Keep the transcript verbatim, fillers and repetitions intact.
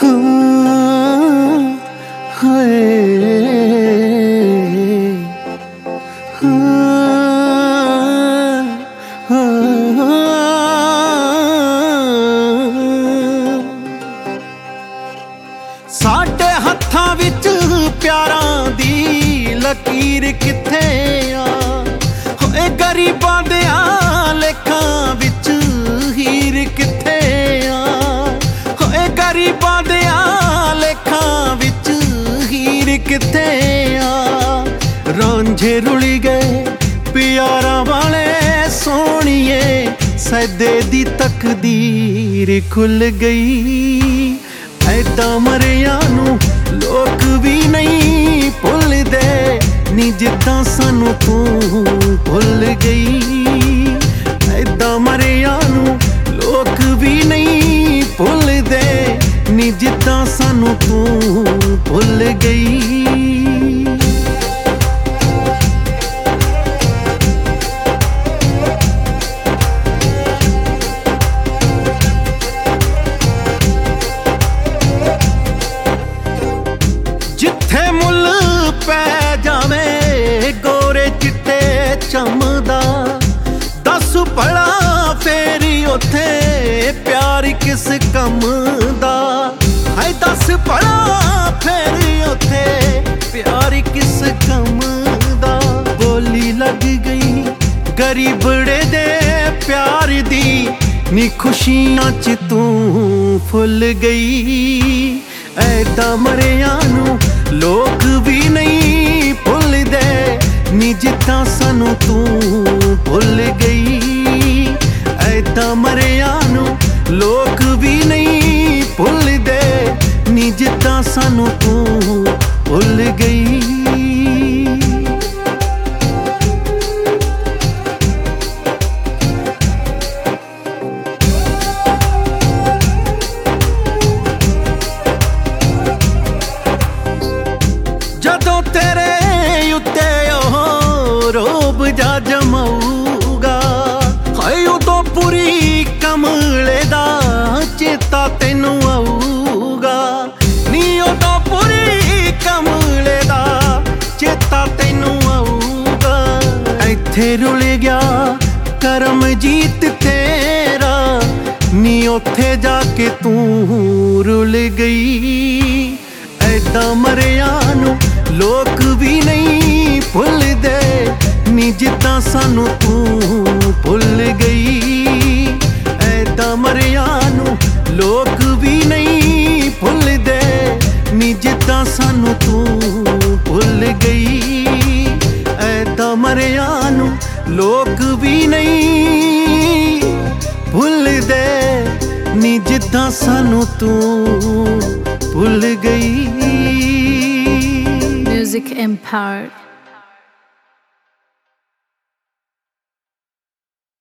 ਸਾਡੇ ਹੱਥਾਂ ਵਿੱਚ ਪਿਆਰਾਂ ਦੀ ਲਕੀਰ ਕਿੱਥੇ ਆ, ਹੋਏ ਗਰੀਬਾਂ ਦਿਆਂ ਲੇਖਾਂ ਵਿੱਚ ਹੀਰ ਕਿੱਥੇ ਆ, ਹੋਏ ਗਰੀਬਾਂ ਦਿਆਂ ਲੇਖਾਂ ਵਿੱਚ ਹੀਰ ਕਿੱਥੇ ਆ। ਰਾਂਝੇ ਰੁਲ ਗਏ ਪਿਆਰਾਂ ਵਾਲੇ ਸੋਹਣੀਏ, ਸੈਦੇ ਦੀ ਤਕਦੀਰ ਖੁੱਲ ਗਈ। ਐਦਾਂ ਮਰਿਆਂ ਨੂੰ ਲੋਕ ਵੀ ਨਹੀਂ ਭੁੱਲਦੇ ਨੀ ਜਿੱਦਾਂ ਸਾਨੂੰ ਤੂੰ ਭੁੱਲ ਗਈ। ਐਦਾਂ ਮਰਿਆਂ ਨੂੰ ਲੋਕ ਵੀ ਨਹੀਂ ਭੁੱਲਦੇ ਨੀ ਜਿੱਦਾਂ ਸਾਨੂੰ ਤੂੰ ਭੁੱਲ ਗਈ। ਜਿੱਥੇ ਮੁੱਲ ਪੈ ਜਾਵੇ ਗੋਰੇ ਚਿੱਟੇ ਚਮਦਾ, ਦੱਸ ਭਲਾ ਫੇਰੀ ਉੱਥੇ ਪਿਆਰ ਕਿਸ ਕੰਮ ਦਾ। ਹਾਏ ਦੱਸ ਭਲਾ ਫੇਰੀ ਉੱਥੇ ਪਿਆਰ ਕਿਸ ਕੰਮ ਦਾ। ਬੋਲੀ ਲੱਗ ਗਈ ਗਰੀਬੜੇ ਦੇ ਪਿਆਰ ਦੀ ਨੀ ਖੁਸ਼ੀਆਂ ਚ ਤੂੰ ਫੁੱਲ ਗਈ। ਐਦਾਂ ਮਰਿਆਂ ਨੂੰ ਲੋਕ ਵੀ ਨਹੀਂ ਭੁੱਲਦੇ ਨੀ ਜਿੱਦਾਂ ਸਾਨੂੰ ਤੂੰ ਭੁੱਲ ਗਈ। ਐਦਾਂ ਮਰਿਆਂ ਨੂੰ ਲੋਕ ਵੀ ਨਹੀਂ ਭੁੱਲਦੇ ਨੀ ਜਿੱਦਾਂ ਸਾਨੂੰ ਤੂੰ ਭੁੱਲ ਗਈ। ਜਦੋਂ ਤੇਰੇ ਉੱਤੇ ਉਹ ਰੋਬ ਜਾ ਜਮਾਊਗਾ, ਹਾਏ ਉਦੋਂ ਪੂਰੀ ਕਮਲੇ ਦਾ ਚੇਤਾ ਤੈਨੂੰ ਆਊਗਾ। ਨੀ ਉਦੋਂ ਪੂਰੀ ਕਮਲੇ ਦਾ ਚੇਤਾ ਤੈਨੂੰ ਆਊਗਾ। ਇੱਥੇ ਰੁਲ ਗਿਆ ਕਰਮਜੀਤ ਤੇਰਾ ਨੀ ਉੱਥੇ ਜਾ ਕੇ ਤੂੰ ਰੁਲ ਗਈ। ਐਦਾਂ ਮਰਿਆਂ ਨੂੰ ਲੋਕ ਵੀ ਨਹੀਂ ਭੁੱਲਦੇ ਨੀ ਜਿੱਦਾਂ ਸਾਨੂੰ ਤੂੰ ਭੁੱਲ ਗਈ। ਐਦਾਂ ਮਰਿਆਂ ਨੂੰ ਲੋਕ ਵੀ ਨਹੀਂ ਭੁੱਲਦੇ ਨੀ ਜਿੱਦਾਂ ਸਾਨੂੰ ਤੂੰ ਭੁੱਲ ਗਈ। ਐਦਾਂ ਮਰਿਆਂ ਨੂੰ ਲੋਕ ਵੀ ਨਹੀਂ ਭੁੱਲਦੇ ਨੀ ਜਿੱਦਾਂ ਸਾਨੂੰ ਤੂੰ ਭੁੱਲ ਗਈ। Music Empire